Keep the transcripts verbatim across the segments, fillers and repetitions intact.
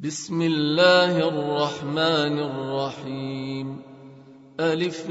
بسم الله الرحمن الرحيم. ألف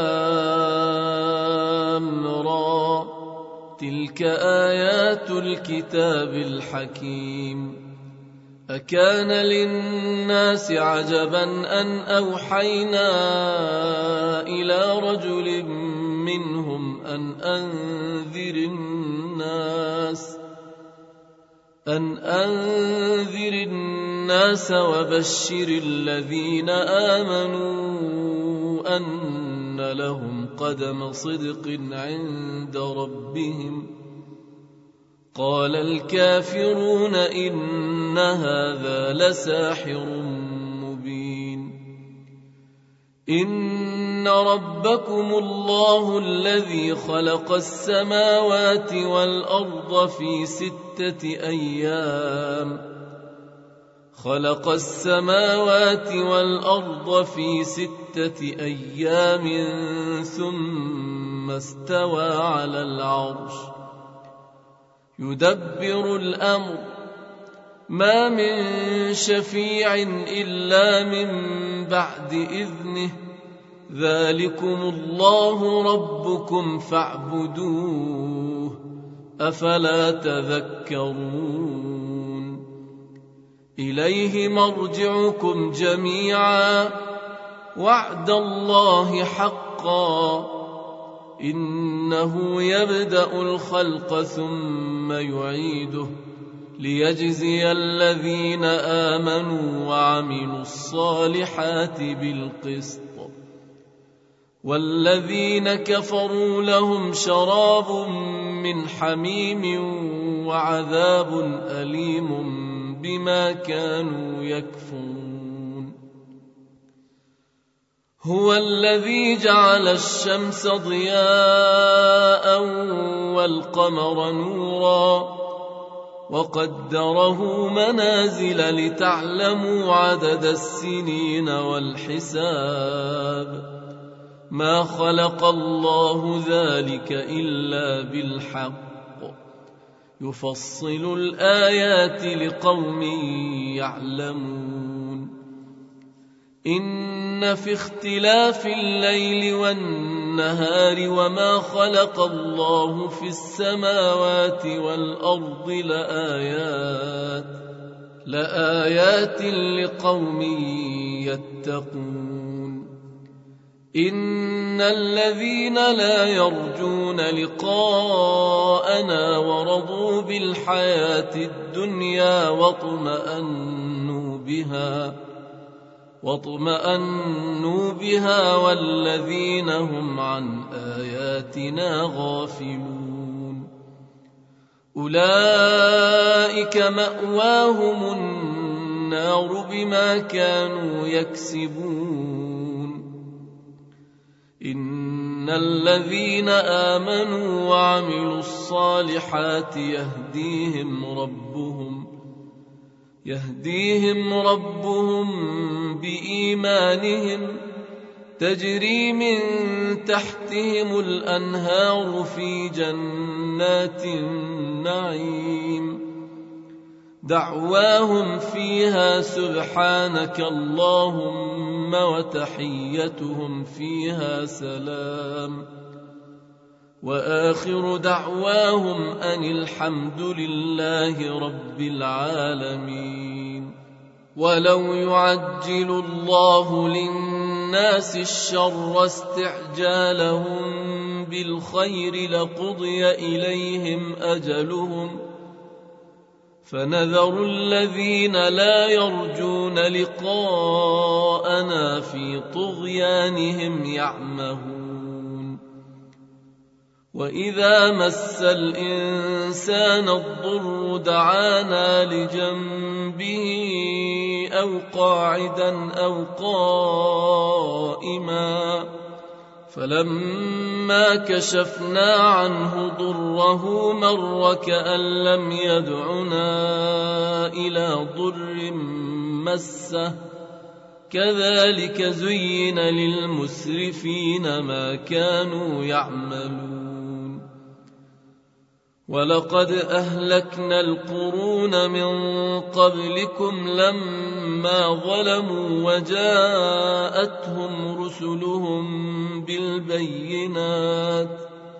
لام را، تلك آيات الكتاب الحكيم. أكان للناس عجبا أن أوحينا إلى رجل منهم أن أنذر الناس أن أنذر الناس وبشر الذين آمنوا أن لهم قدم صدق عند ربهم. قال الكافرون إن هذا لساحر مبين. إن ربكم الله الذي خلق السماوات والأرض في ستة أيام خلق السماوات والأرض في ستة أيام ثم استوى على العرش يدبر الأمر ما من شفيع إلا من بعد إذنه ذلكم الله ربكم فاعبدوه أفلا تذكرون. إليه مرجعكم جميعا وعد الله حقا إنه يبدأ الخلق ثم يعيده ليجزي الذين آمنوا وعملوا الصالحات بالقسط والذين كفروا لهم شراب من حميم وعذاب أليم بما كانوا يكفرون. هو الذي جعل الشمس ضياء والقمر نورا وقدره منازل لتعلموا عدد السنين والحساب ما خلق الله ذلك إلا بالحق يفصل الآيات لقوم يعلمون. إن في اختلاف الليل والنهار وما خلق الله في السماوات والأرض لآيات لآيات لقوم يتقون. إن الذين لا يرجون لقاءنا ورضوا بالحياة الدنيا واطمأنوا بها واطمأنوا بها والذين هم عن آياتنا غافلون أولئك مأواهم النار بما كانوا يكسبون. إن الذين آمنوا وعملوا الصالحات يهديهم ربهم يهديهم ربهم بإيمانهم تجري من تحتهم الأنهار في جنات النعيم دعواهم فيها سبحانك اللهم وتحيتهم فيها سلام وآخر دعواهم أن الحمد لله رب العالمين. ولو يعجل الله للناس الشر استعجالهم بالخير لقضي إليهم أجلهم فنذر الذين لا يرجون لقاءنا في طغيانهم يعمهون. وإذا مس الإنسان الضر دعانا لجنبه أو قاعدا أو قائما فلما كشفنا عنه ضره مر كأن لم يدعنا إلى ضر مسه كذلك زين للمسرفين ما كانوا يعملون. ولقد أهلكنا القرون من قبلكم لما ظلموا وجاءتهم رسلهم بالبينات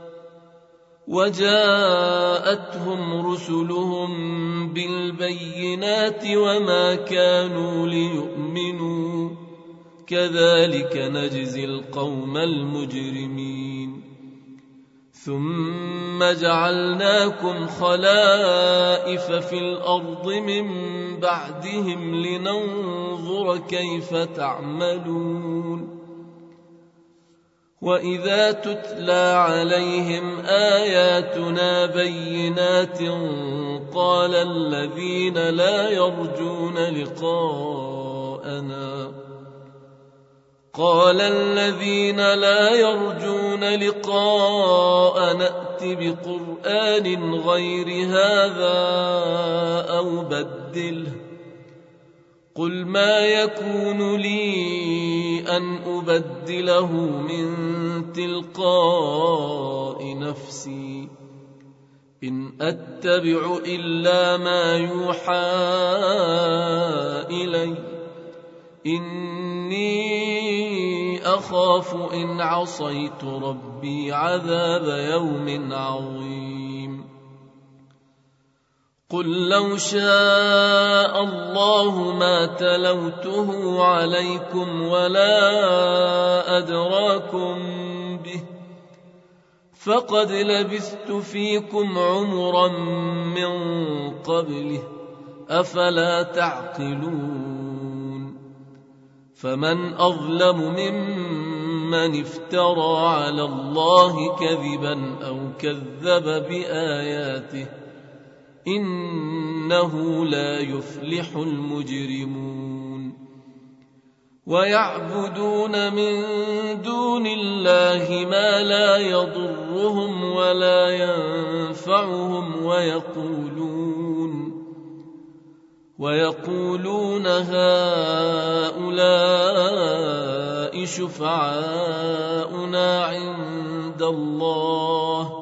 وجاءتهم رسلهم بالبينات وما كانوا ليؤمنوا كذلك نجزي القوم المجرمين ثم جعلناكم خلائف في الأرض من بعدهم لننظر كيف تعملون وإذا تتلى عليهم آياتنا بينات قال الذين لا يرجون لقاءنا قال الذين لا يرجون لقاءنا ائت بقرآن غير هذا أو بدله قل ما يكون لي أن أبدله من تلقاء نفسي إن أتبع إلا ما يوحى إلي إني أخاف إن عصيت ربي عذاب يوم عظيم قل لو شاء الله ما تلوته عليكم ولا أدراكم به فقد لبثت فيكم عمرا من قبله أفلا تعقلون فمن أظلم ممن افترى على الله كذبا أو كذب بآياته إنه لا يفلح المجرمون ويعبدون من دون الله ما لا يضرهم ولا ينفعهم ويقولون ويقولون هؤلاء شفعاؤنا عند الله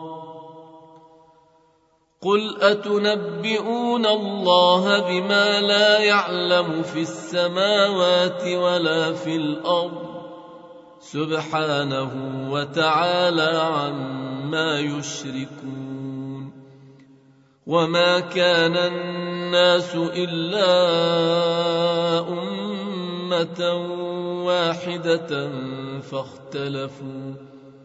قل أتنبئون الله بما لا يعلم في السماوات ولا في الأرض سبحانه وتعالى عما يشركون وما كان الناس إلا أمة واحدة فاختلفوا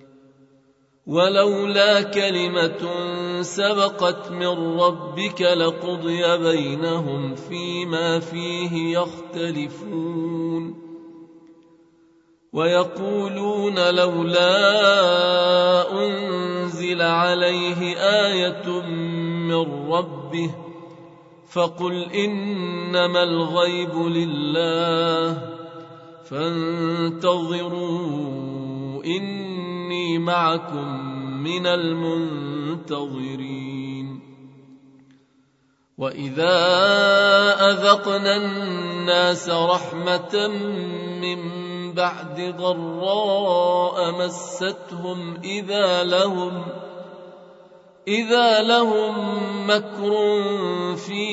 ولولا كلمة سبقت من ربك لقضي بينهم فيما فيه يختلفون ويقولون لولا أنزل عليه آية من ربه فقل إنما الغيب لله فانتظروا إني معكم من المنتظرين وإذا أذقنا الناس رحمة من بعد ضراء مستهم إذا لهم إذا لهم مكر في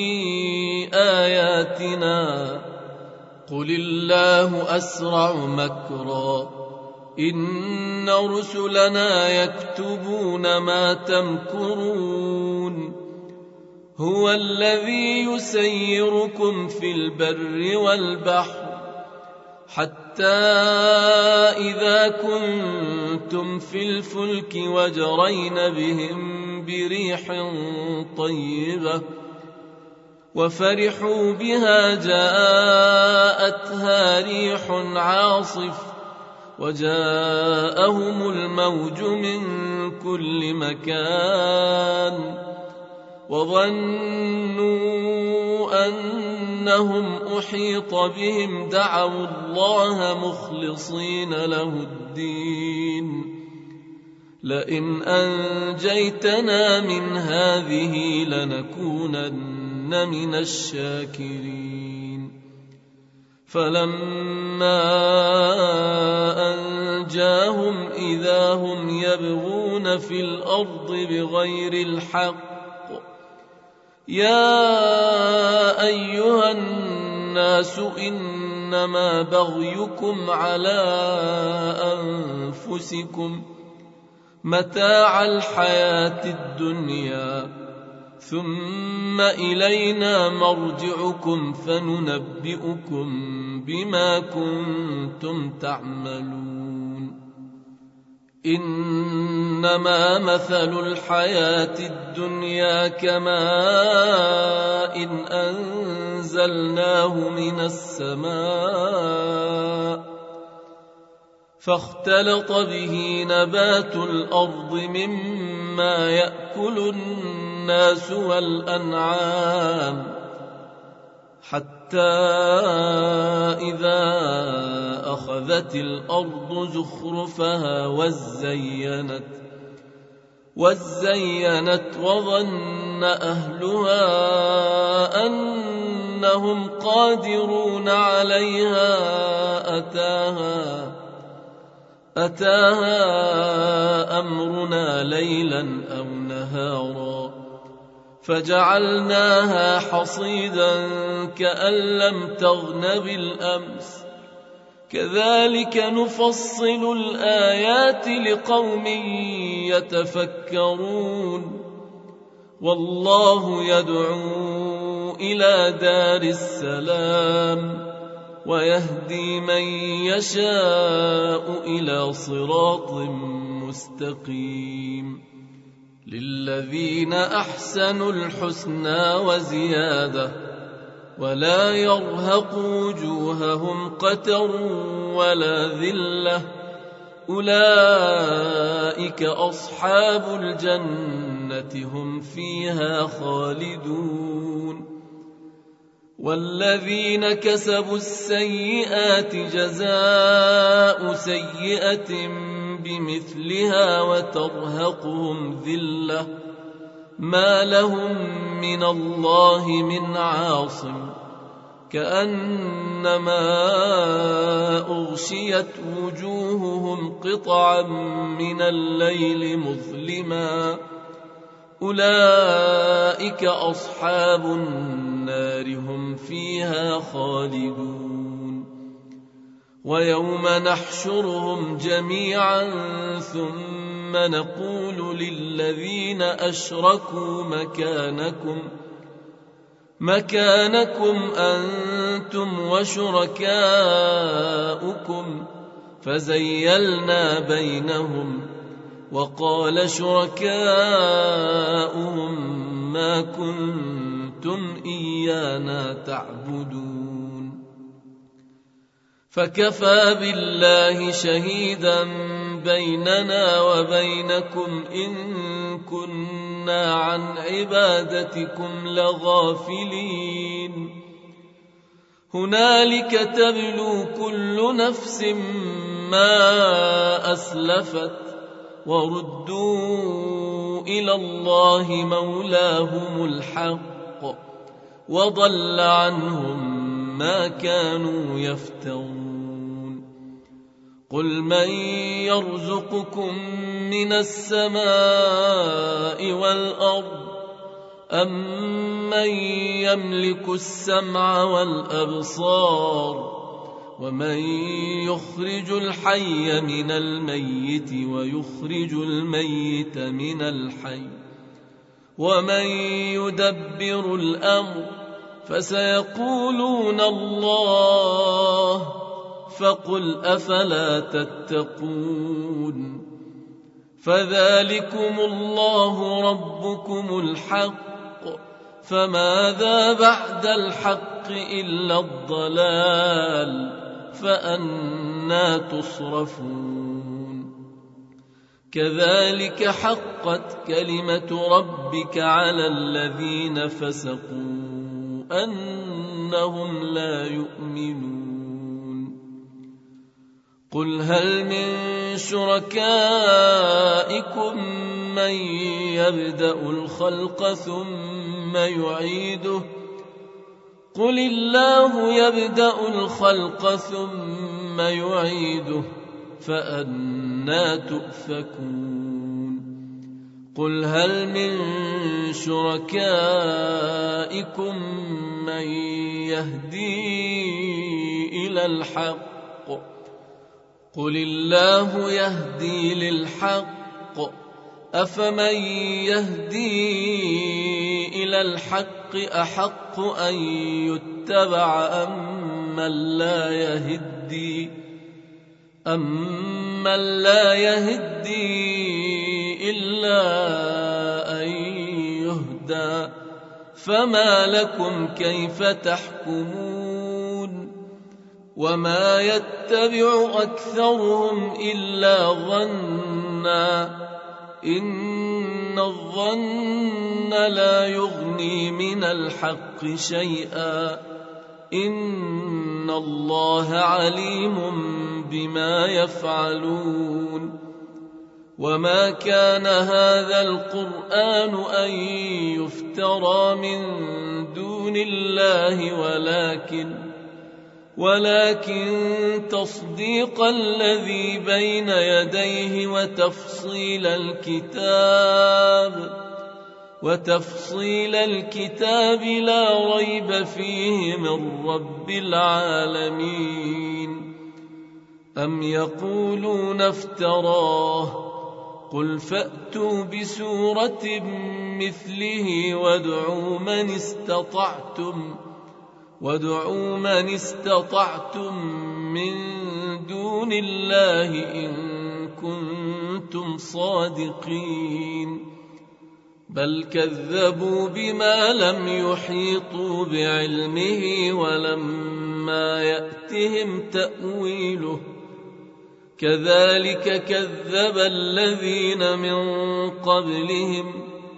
آياتنا قل الله أسرع مكرا إن رسلنا يكتبون ما تمكرون هو الذي يسيركم في البر والبحر حتى إذا كنتم في الفلك وجرين بهم بريح طيبة وفرحوا بها جاءتها ريح عاصف وجاءهم الموج من كل مكان وظنوا أنهم أحيط بهم دعوا الله مخلصين له الدين لئن أنجيتنا من هذه لنكونن من الشاكرين فلما أنجاهم إذا هم يبغون في الأرض بغير الحق يا أيها الناس إنما بغيكم على أنفسكم متاع الحياة الدنيا ثم إلينا مرجعكم فننبئكم بما كنتم تعملون. إنما مثل الحياة الدنيا كماء إن أنزلناه من السماء فاختلط به نبات الأرض مما يأكل الناس والأنعام حتى إذا أخذت الأرض زخرفها وزينت وزينت وظن أهلها أنهم قادرون عليها أتاها أتاها أمرنا ليلا أو نهارا فجعلناها حصيدا كأن لم تغن بالأمس كذلك نفصل الآيات لقوم يتفكرون. والله يدعو إلى دار السلام ويهدي من يشاء إلى صراط مستقيم. للذين أحسنوا الحسنى وزيادة ولا يرهق وجوههم قتر ولا ذلة أولئك أصحاب الجنة هم فيها خالدون. والذين كسبوا السيئات جزاء سيئة بمثلها وترهقهم ذلة ما لهم من الله من عاصم كأنما أغشيت وجوههم قطعا من الليل مظلما أولئك أصحاب النار هم فيها خالدون. ويوم نحشرهم جميعا ثم نقول للذين أشركوا مكانكم مكانكم أنتم وشركاؤكم فزيلنا بينهم وقال شركاؤهم ما كنتم إيانا تعبدون فكفى بالله شهيدا بيننا وبينكم إن كنا عن عبادتكم لغافلين. هنالك تبلو كل نفس ما أسلفت وردوا إلى الله مولاهم الحق وضل عنهم ما كانوا يفترون. قل من يرزقكم من السماء والأرض أم من يملك السمع والأبصار ومن يخرج الحي من الميت ويخرج الميت من الحي ومن يدبر الأمر فسيقولون الله فقل أفلا تتقون. فذلكم الله ربكم الحق فماذا بعد الحق إلا الضلال فأنى تصرفون. كذلك حقت كلمة ربك على الذين فسقوا أنهم لا يؤمنون. قل هل من شركائكم من يبدأ الخلق ثم يعيده قل الله يبدأ الخلق ثم يعيده فأنى تؤفكون. قل هل من شركائكم من يهدي إلى الحق قل الله يهدي للحق أفمن يهدي إلى الحق أحق أن يتبع أمن لا يهدي أمن لا يهدي إلا أن يهدى فما لكم كيف تحكمون وما يتبع أكثرهم إلا ظنا إن الظن لا يغني من الحق شيئا إن الله عليم بما يفعلون وما كان هذا القرآن أن يفترى من دون الله ولكن ولكن تصديق الذي بين يديه وتفصيل الكتاب وتفصيل الكتاب لا ريب فيه من رب العالمين أم يقولون افتراه قل فأتوا بسورة مثله وادعوا من استطعتم وادعوا من استطعتم من دون الله إن كنتم صادقين بل كذبوا بما لم يحيطوا بعلمه ولما يأتهم تأويله كذلك كذب الذين من قبلهم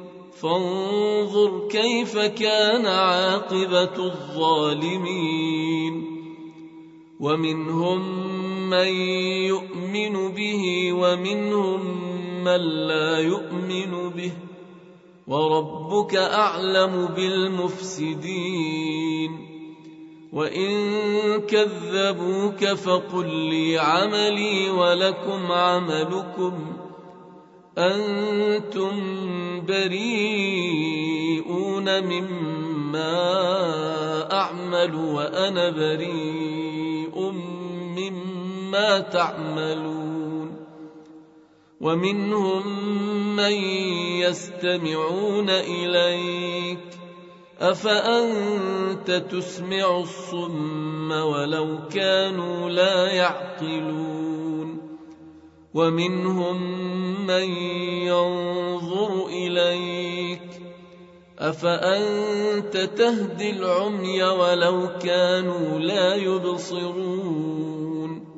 فانظر كيف كان عاقبة الظالمين ومنهم من يؤمن به ومنهم من لا يؤمن به وربك أعلم بالمفسدين وإن كذبوك فقل لي عملي ولكم عملكم أنتم بريئون مما أعمل وأنا بريء مما تعملون ومنهم من يستمعون إليك أفأنت تسمع الصم ولو كانوا لا يعقلون ومنهم من ينظر إليك أفأنت تهدي العمي ولو كانوا لا يبصرون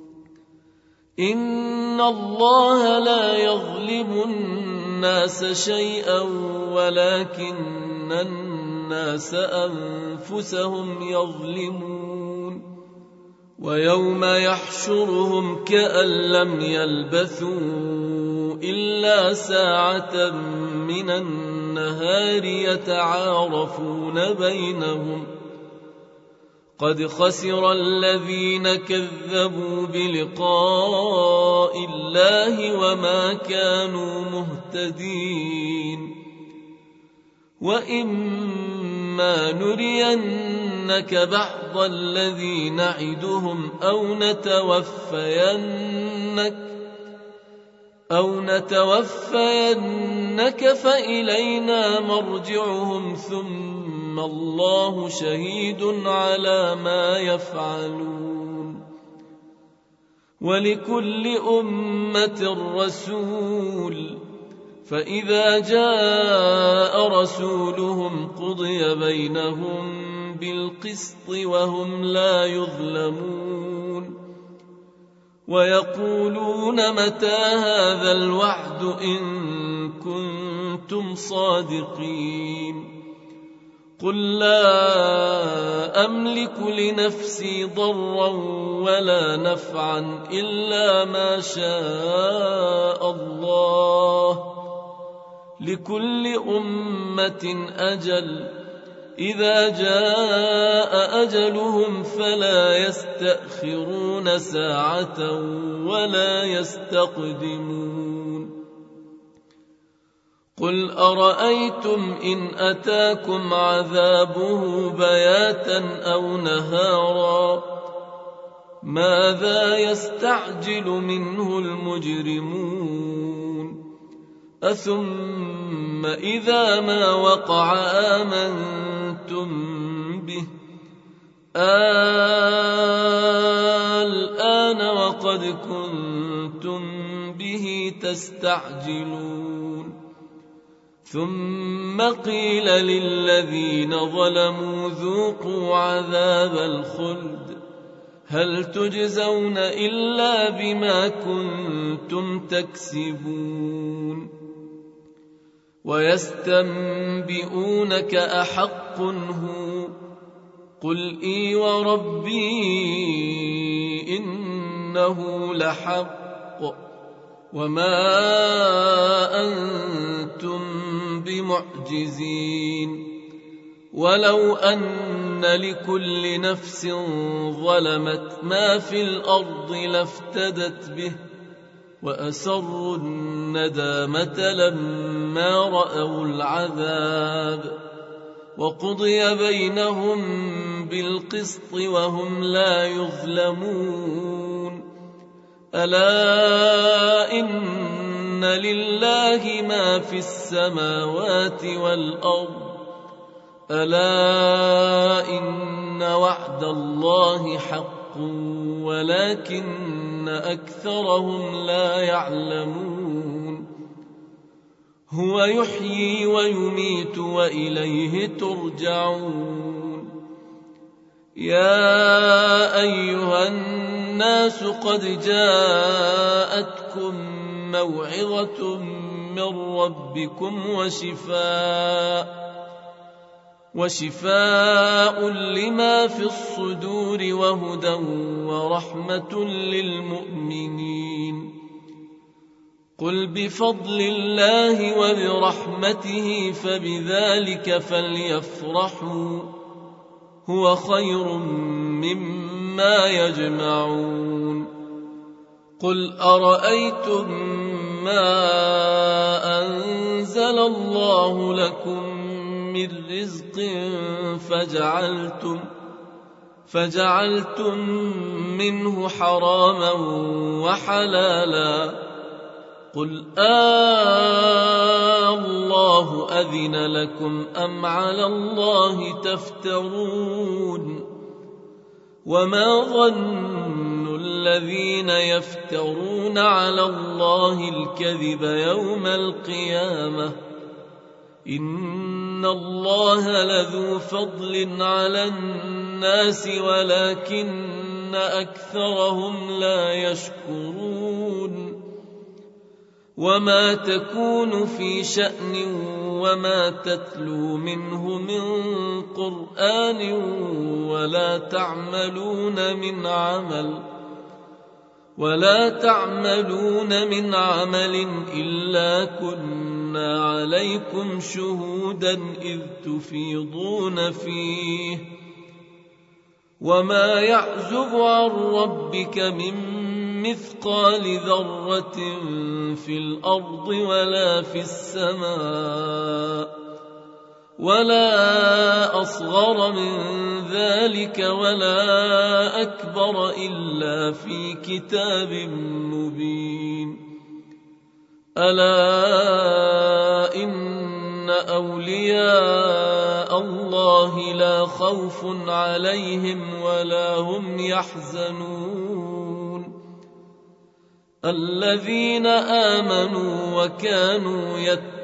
إن الله لا يظلم الناس شيئا ولكن الناس أنفسهم يظلمون ويوم يحشرهم كأن لم يلبثوا إلا ساعة من النهار يتعارفون بينهم قد خسر الذين كذبوا بلقاء الله وما كانوا مهتدين وإما نرينك بعض الذي نعدهم أو نتوفينك أو نتوفينك فإلينا مرجعهم ثم الله شهيد على ما يفعلون ولكل أمة رسول فإذا جاء رسولهم قضي بينهم بالقسط وهم لا يظلمون ويقولون متى هذا الوعد إن كنتم صادقين قل لا أملك لنفسي ضرا ولا نفعا إلا ما شاء الله لكل أمة أجل إذا جاء أجلهم فلا يستأخرون ساعة ولا يستقدمون قل أرأيتم إن أتاكم عذابه بياتا أو نهارا ماذا يستعجل منه المجرمون أثم إذا ما وقع آمنتم به الآن وقد كنتم به تستعجلون ثم قيل للذين ظلموا ذوقوا عذاب الخلد هل تجزون إلا بما كنتم تكسبون ويستنبئونك أحق هو قل إي وربي إنه لحق وما أنتم بمعجزين ولو أن لكل نفس ظلمت ما في الأرض لافتدت به وأسروا الندامة لما رأوا العذاب وقضي بينهم بالقسط وهم لا يظلمون ألا إن لله ما في السماوات والأرض ألا إن وعد الله حق ولكن أكثرهم لا يعلمون هو يحيي ويميت وإليه ترجعون يا أيها الناس قد جاءتكم موعظة من ربكم وشفاء وشفاء لما في الصدور وهدى ورحمة للمؤمنين قل بفضل الله وبرحمته فبذلك فليفرحوا هو خير مما يجمعون قل أرأيتم ما أنزل الله لكم من رزق فجعلتم فجعلتم منه حراما وحلالا قل آه الله أذن لكم أم على الله تفترون وما ظن الذين يفترون على الله الكذب يوم القيامة إن الله لذو فضل على الناس ولكن أكثرهم لا يشكرون وما تكون في شأن وما تتلو منه من قرآن ولا تعملون من عمل ولا تعملون من عمل إلا كنا عليكم شهودا إذ تفيضون فيه وما يعزب عن ربك من مثقال ذرة في الأرض ولا في السماء ولا أصغر من ذلك ولا أكبر إلا في كتاب مبين ألا إن أولياء الله لا خوف عليهم ولا هم يحزنون الذين آمنوا وكانوا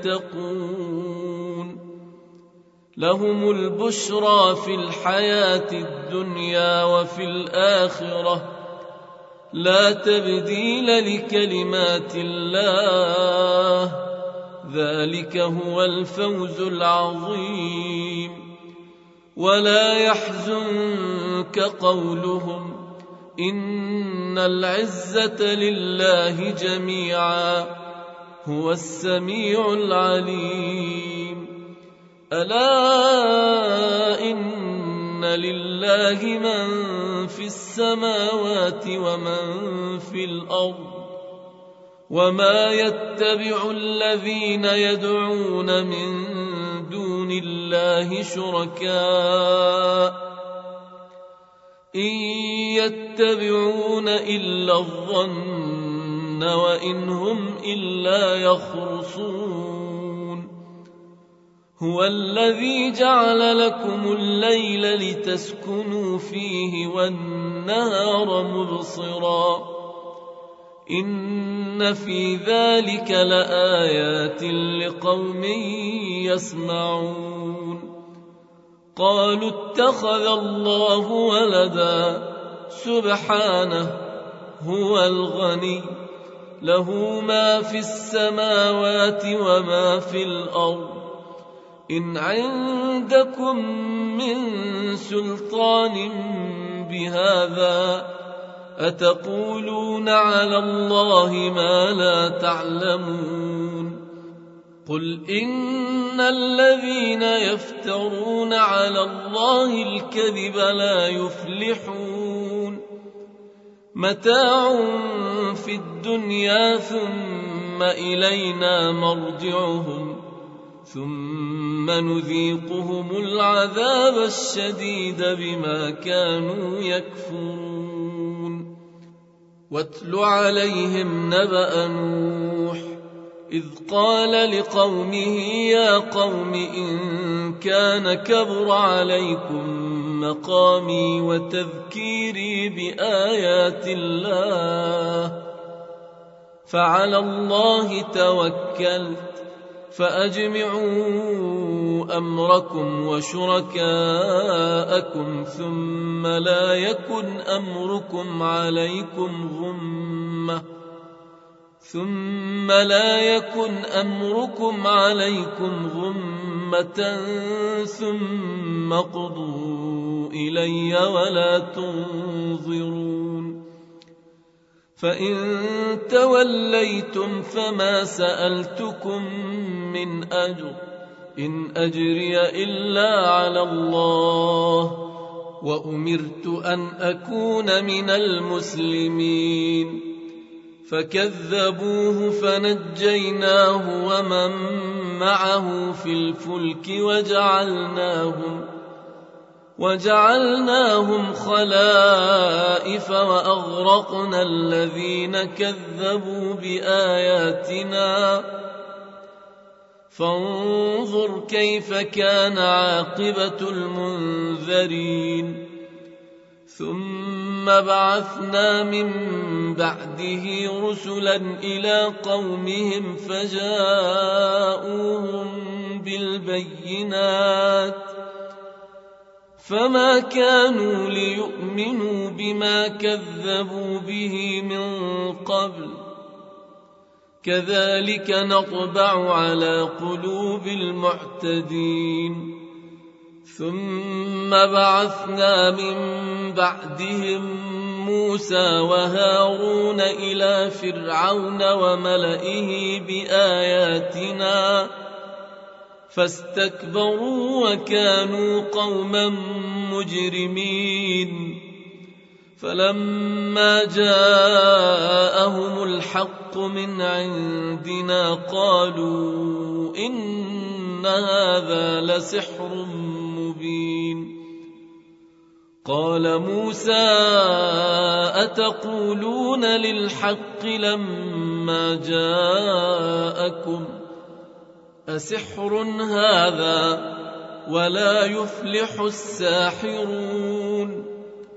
يتقون لهم البشرى في الحياة الدنيا وفي الآخرة لا تبديل لكلمات الله ذلك هو الفوز العظيم ولا يحزنك قولهم إن العزة لله جميعا هو السميع العليم ألا إن لله من في السماوات ومن في الأرض وما يتبع الذين يدعون من دون الله شركاء إن يتبعون إلا الظن وإن هم إلا يخرصون هو الذي جعل لكم الليل لتسكنوا فيه والنهار مبصرا إن في ذلك لآيات لقوم يسمعون قالوا اتخذ الله ولدا سبحانه هو الغني له ما في السماوات وما في الأرض إن عندكم من سلطان بهذا أتقولون على الله ما لا تعلمون قل إن الذين يفترون على الله الكذب لا يفلحون متاع في الدنيا ثم إلينا مرجعهم ثم نذيقهم العذاب الشديد بما كانوا يكفرون واتل عليهم نبأ نوح إذ قال لقومه يا قوم إن كان كبر عليكم مقامي وتذكيري بآيات الله فعلى الله توكلت فأجمعوا أمركم وشركاءكم ثم لا يكن أمركم عليكم غمة ثم لا يكن أمركم عليكم غمة ثم قضوا إلي ولا تنظرون فإن توليتم فما سألتكم من أجر إن أجري إلا على الله وأمرت أن أكون من المسلمين فكذبوه فنجيناه ومن معه في الفلك وجعلناهم وجعلناهم خلائف وأغرقنا الذين كذبوا بآياتنا فانظر كيف كان عاقبة المنذرين ثم بعثنا من بعده رسلا إلى قومهم فجاءوهم بالبينات فما كانوا ليؤمنوا بما كذبوا به من قبل كذلك نطبع على قلوب المعتدين ثم بعثنا من بعدهم موسى وهارون إلى فرعون وملئه بآياتنا فاستكبروا وكانوا قوما مجرمين فلما جاءهم الحق من عندنا قالوا إن هذا لسحر مبين قال موسى أتقولون للحق لما جاءكم أسحر هذا ولا يفلح الساحرون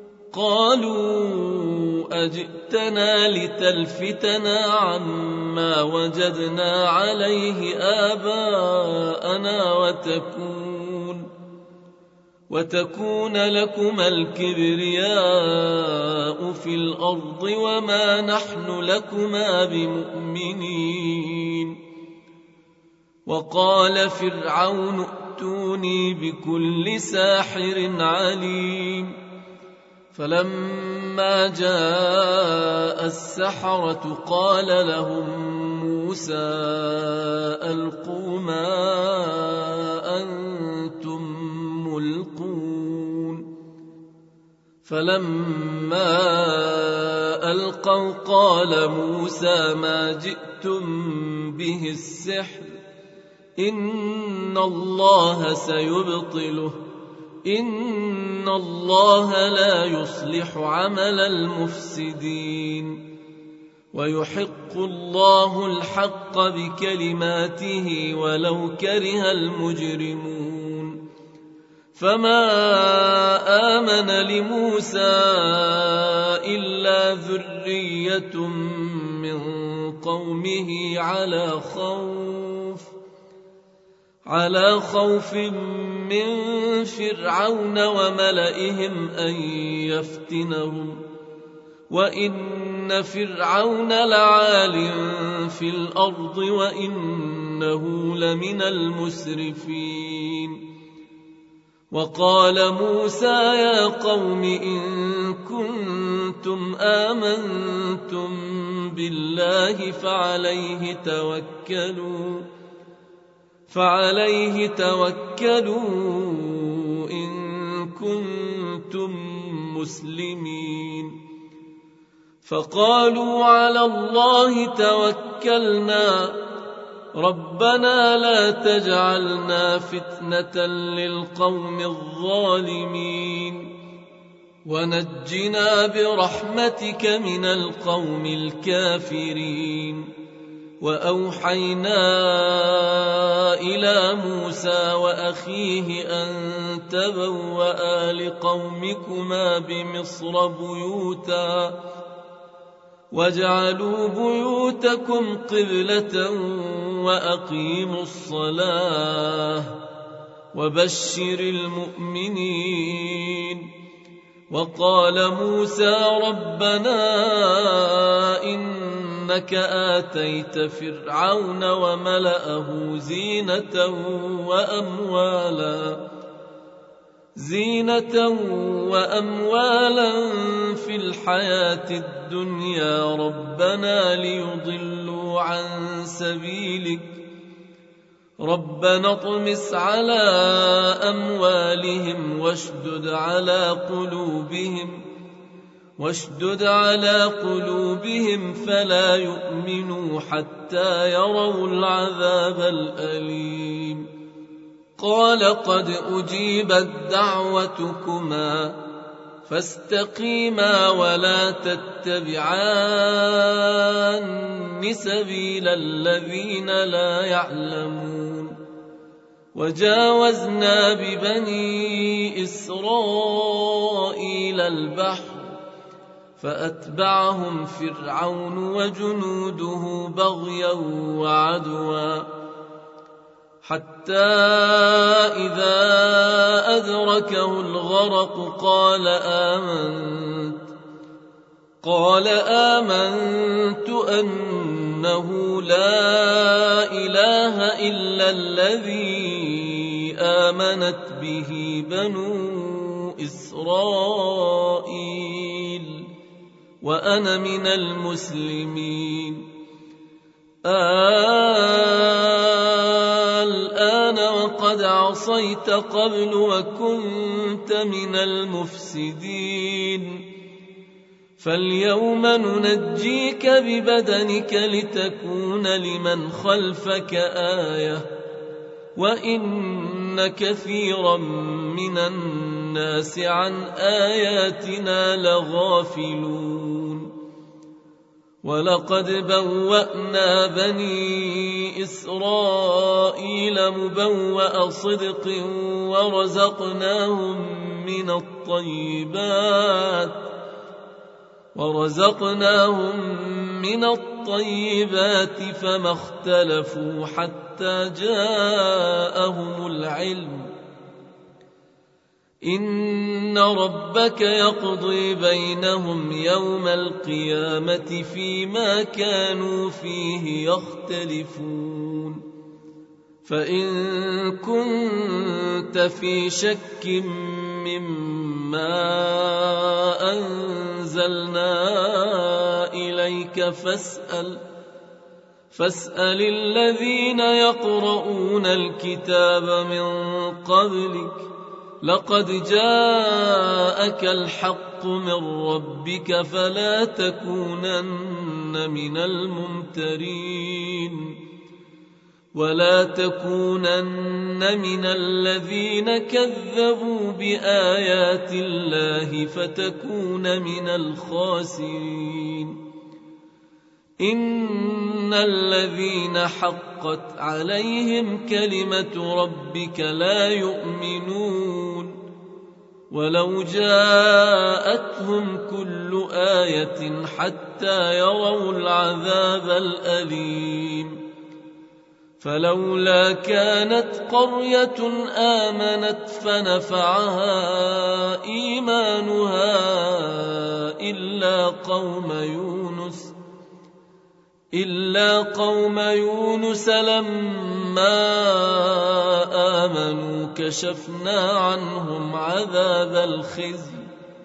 قالوا أجئتنا لتلفتنا عما وجدنا عليه آباءنا وتكون وتكون لكما الكبرياء في الأرض وما نحن لكما بمؤمنين وقال فرعون ائتوني بكل ساحر عليم فلما جاء السحرة قال لهم موسى ألقوا ما أنتم ملقون فلما ألقوا قال موسى ما جئتم به السحر إن الله سيبطله إن الله لا يصلح عمل المفسدين ويحق الله الحق بكلماته ولو كره المجرمون فما آمن لموسى إلا ذرية من قومه على خوف على خوف من فرعون وملئهم أن يفتنهم وإن فرعون لعال في الأرض وإنه لمن المسرفين وقال موسى يا قوم إن كنتم آمنتم بالله فعليه توكلوا فعليه توكلوا إن كنتم مسلمين فقالوا على الله توكلنا ربنا لا تجعلنا فتنة للقوم الظالمين ونجنا برحمتك من القوم الكافرين وأوحينا إلى موسى وأخيه أن تبوأ لقومكما بمصر بيوتا واجعلوا بيوتكم قبلة وأقيموا الصلاة وبشر المؤمنين وقال موسى ربنا إنك آتيت فرعون وملأه زينة وأموالا زينة وأموالا في الحياة الدنيا ربنا ليضلوا عن سبيلك ربنا اطمس على أموالهم واشدد على قلوبهم واشدد على قلوبهم فلا يؤمنوا حتى يروا العذاب الأليم قال قد أجيبت دعوتكما فاستقيما ولا تتبعان سبيل الذين لا يعلمون وجاوزنا ببني إسرائيل البحر فأتبعهم فرعون وجنوده بغيا وعدوا حتى إذا أدركه الغرق قال آمنت قال آمنت أنه لا إله إلا الذي آمنت به بنو إسرائيل وأنا من المسلمين الآن وقد عصيت قبل وكنت من المفسدين فاليوم ننجيك ببدنك لتكون لمن خلفك آية وإن كثيرا من الناس عن آياتنا لغافلون ولقد بوأنا بني إسرائيل مبوأ صدق ورزقناهم من الطيبات ورزقناهم من الطيبات فما اختلفوا حتى جاءهم العلم إن ربك يقضي بينهم يوم القيامة فيما كانوا فيه يختلفون فإن كنت في شك مما أنزلنا إليك فاسأل فاسأل الذين يقرؤون الكتاب من قبلك لقد جاءك الحق من ربك فلا تكونن من الممترين ولا تكونن من الذين كذبوا بآيات الله فتكون من الخاسرين إن الذين حقت عليهم كلمة ربك لا يؤمنون ولو جاءتهم كل آية حتى يروا العذاب الأليم فلولا كانت قرية آمنت فنفعها إيمانها إلا قوم يونس إلا قوم يونس لما آمنوا كشفنا عنهم عذاب الخزي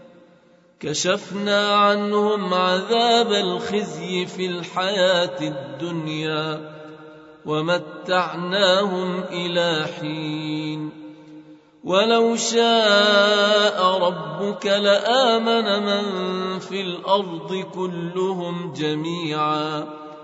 كشفنا عنهم عذاب الخزي في الحياة الدنيا ومتعناهم إلى حين ولو شاء ربك لآمن من في الأرض كلهم جميعا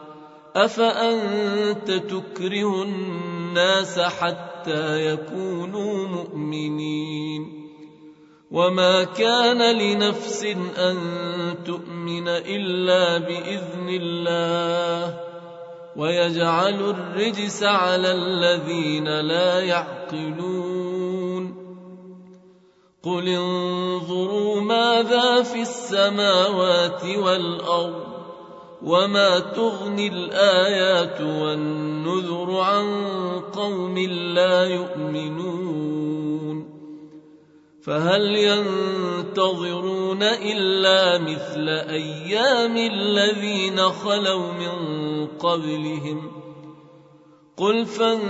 أفأنت تكره الناس حتى يكونوا مؤمنين وما كان لنفس أن تؤمن إلا بإذن الله ويجعل الرجس على الذين لا يعقلون قل انظروا ماذا في السماوات والأرض وما تغني الآيات والنذر عن قوم لا يؤمنون فهل ينتظرون إلا مثل أيام الذين خلوا من قبلهم قل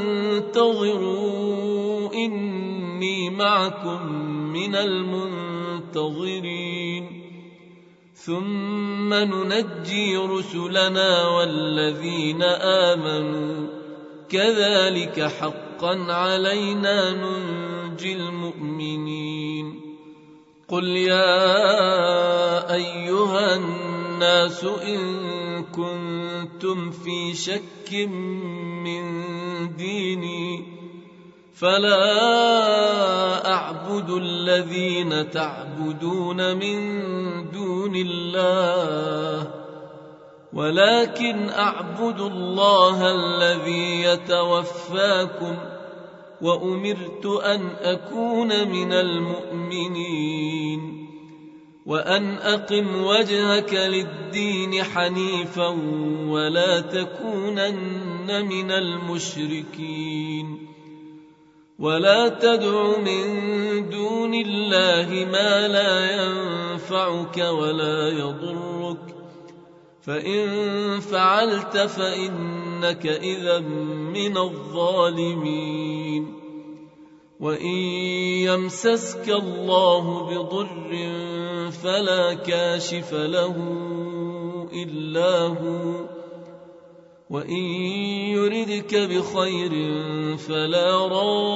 فانتظروا إني معكم من المنتظرين ثم ننجي رسلنا والذين آمنوا كذلك حقا علينا ننجي المؤمنين قل يا أيها الناس إن كنتم في شك من ديني فلا أعبد الذين تعبدون من دون الله ولكن أعبد الله الذي يتوفاكم وأمرت أن أكون من المؤمنين وأن أقم وجهك للدين حنيفا ولا تكونن من المشركين ولا تدع من دون الله ما لا ينفعك ولا يضرك فإن فعلت فإنك إذا من الظالمين وإن يمسسك الله بضر فلا كاشف له إلا هو وإن يردك بخير فلا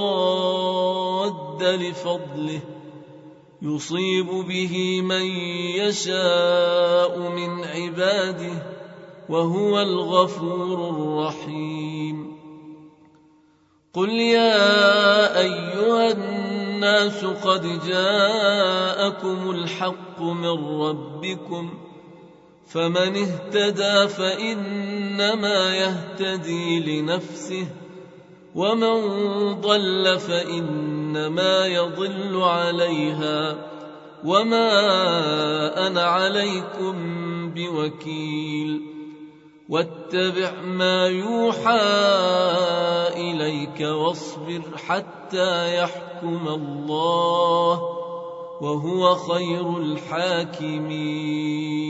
راد لفضله يصيب به من يشاء من عباده وهو الغفور الرحيم قل يا أيها الناس قد جاءكم الحق من ربكم فمن اهتدى فإنما يهتدي لنفسه ومن ضل فإنما يضل عليها وما أنا عليكم بوكيل واتبع ما يوحى إليك واصبر حتى يحكم الله وهو خير الحاكمين